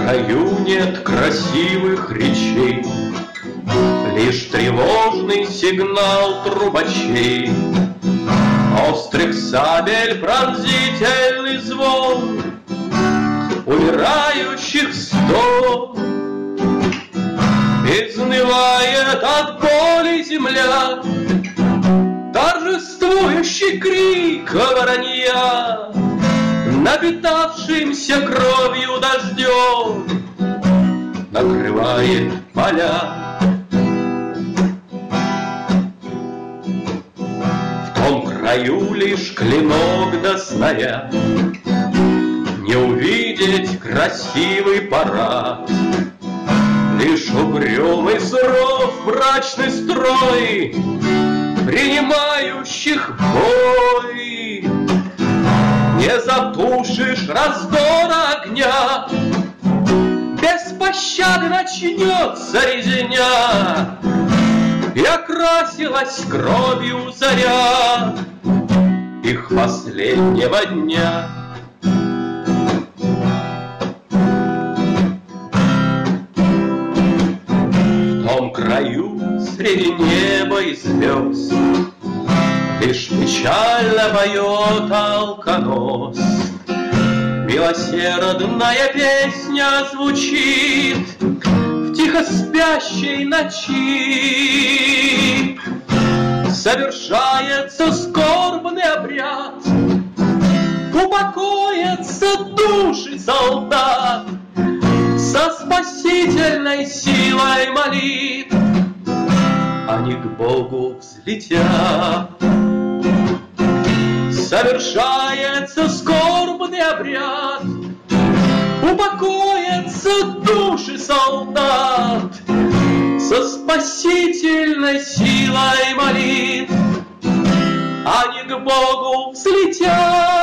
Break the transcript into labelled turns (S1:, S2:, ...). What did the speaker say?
S1: краю нет красивых речей, лишь тревожный сигнал трубачей, острых сабель пронзительный звон, умирающих стон. Изнывает от боли земля, торжествующий крик воронья, напитавшимся кровью дождем, накрывает поля. В том краю лишь клинок да снаряд, не увидеть красивый парад. Лишь угрюмый суров мрачный строй принимающих бой. Не затушишь раздора огня, без пощады начнется резня, и окрасилась кровью заря их последнего дня. В том краю среди неба и звезд лишь печально поет алконос. Милосердная песня звучит в тихо спящей ночи. Совершается скорбный обряд, упокоятся души солдат, со спасительной силой молитв они к Богу взлетят. Совершается скорбный обряд, упокоятся души солдат, со спасительной силой молитв они к Богу взлетят.